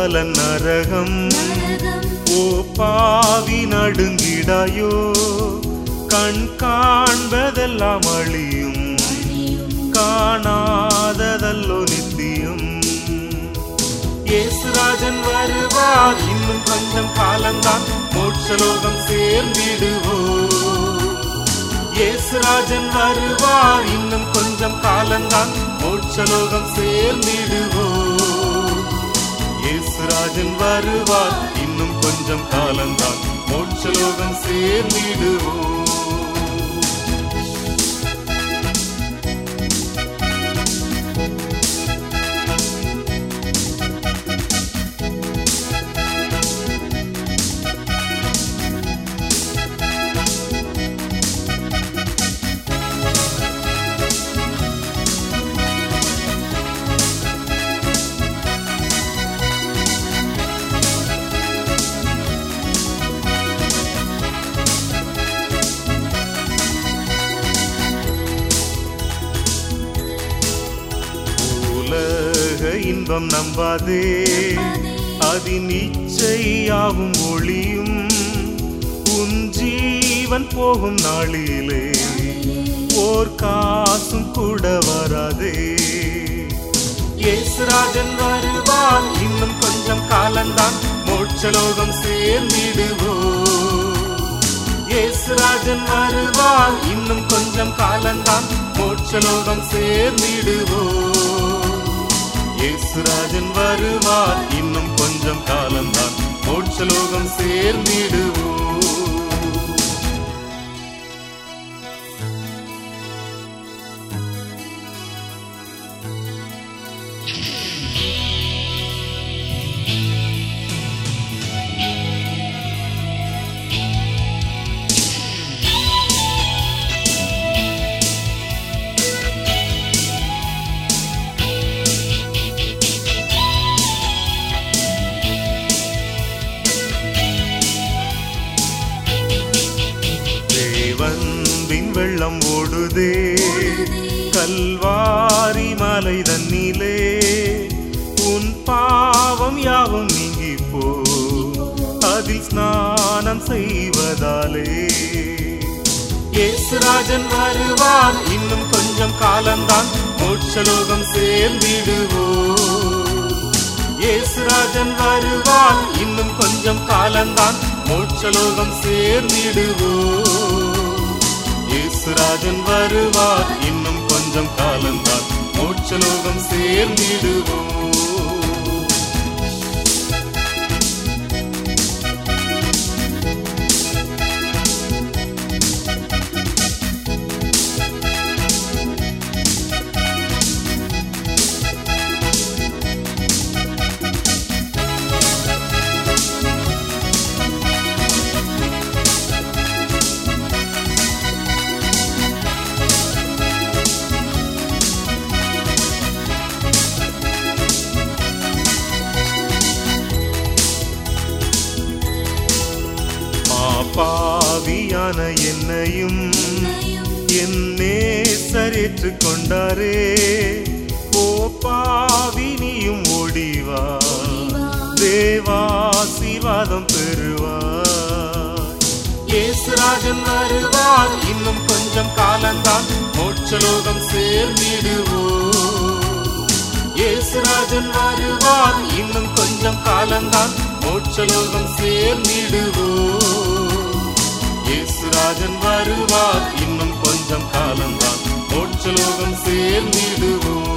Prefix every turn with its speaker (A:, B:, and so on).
A: பலன் நரகம். ஓ பாவி நடுங்கிடாயோ, கண் காண்பதெல்லாம் அழியும், காணாததல்லோ நித்தியம். இயேசுராஜன் வருவார், இன்னும் கொஞ்சம் காலம்தான், மோட்சலோகம் சேர்ந்திடுவோம். இயேசுராஜன் வருவார், இன்னும் கொஞ்சம் காலம்தான், மோட்சலோகம் சேர்ந்திடுவோம். இயேசுராஜன் வருவார், இன்னும் கொஞ்சம் காலம்தான், மோட்சலோகம் சேர்ந்திடுவோம். இன்பம் நம்பாதே, அதின் இச்சையாவும் ஒளியும், உன் ஜீவன் போகும் நாளிலே ஓர் காசும் கூட வராதே. இயேசுராஜன் வருவார், இன்னும் கொஞ்சம் காலம்தான், மோட்சலோகம் சேர்ந்திடுவோம். இயேசுராஜன் வருவார், இன்னும் கொஞ்சம் காலம்தான், மோட்சலோகம் சேர்ந்திடுவோம். இயேசுராஜன் வருவார், இன்னும் கொஞ்சம் காலம்தான், மோட்சலோகம் சேர்ந்திடுவோம். வெள்ளம் ஓடுதே கல்வாரி மலை தன்னிலே, உன் பாவம் யாவும் நீங்கி போ, அதில் ஸ்நானம் செய்வதாலே. இயேசுராஜன் வருவார், இன்னும் கொஞ்சம் காலம்தான், மோட்சலோகம் சேர்ந்திடுவோம். இயேசுராஜன் வருவார், இன்னும் கொஞ்சம் காலம்தான், மோட்சலோகம் சேர்ந்திடுவோம். இயேசுராஜன் வருவார், இன்னும் கொஞ்சம் காலம்தான், மோட்சலோகம் சேர்ந்திடுவோம். பாவியான என்னையும் என் நேசர் ஏற்றுக் கொண்டாரே. ஓ பாவி நீயும் ஓடிவா, தேவாசீர்வாதம் பெறுவார். இயேசுராஜன் வருவார், இன்னும் கொஞ்சம் காலம்தான், மோட்சலோகம் சேர்ந்திடுவோம். இயேசுராஜன் வருவார், இன்னும் கொஞ்சம் காலம்தான், மோட்சலோகம் சேர்ந்திடுவோம். இயேசுராஜன் வருவார், இன்னும் கொஞ்சம் காலம்தான், மோட்சலோகம் சேர்ந்திடுவோம்.